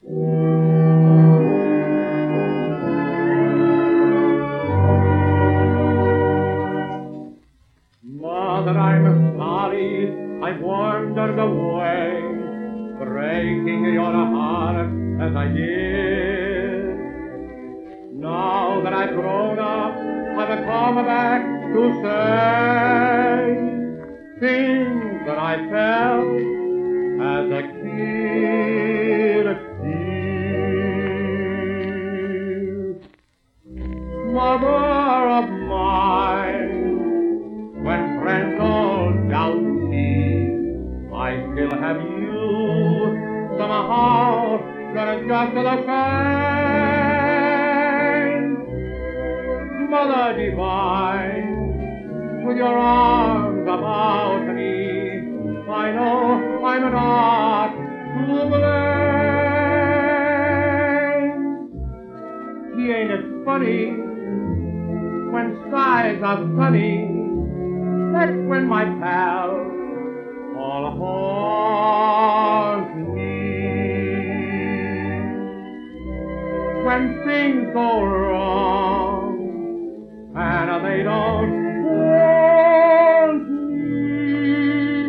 Mother, I'm sorry I wandered away, breaking your heart as I did. Now that I've grown up, I've come back to say things that I felt as a kid. Mother of mine, when friends all doubt me, I still have you. Somehow you're just the same. Mother divine, with your arms about me, I know I'm not to blame. See, ain't it funny, when skies are sunny, that's when my pals all haunt me. When things go wrong and they don't want me,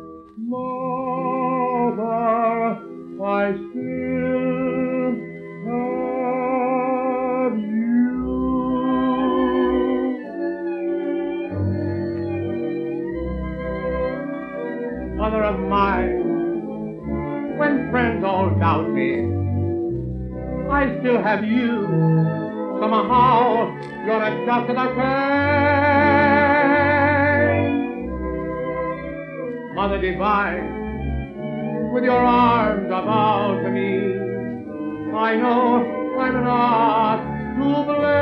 Mother, I still have you. Mother of mine, when friends all doubt me, I still have you. Somehow you're just the same. Mother divine, with your arms about me, I know I'm not to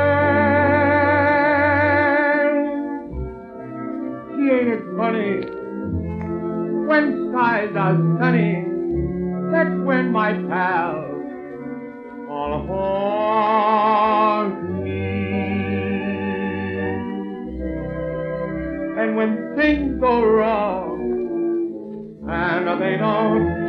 blame. See, ain't it funny, when skies are sunny, that's when my pals all haunt me. And when things go wrong and they don't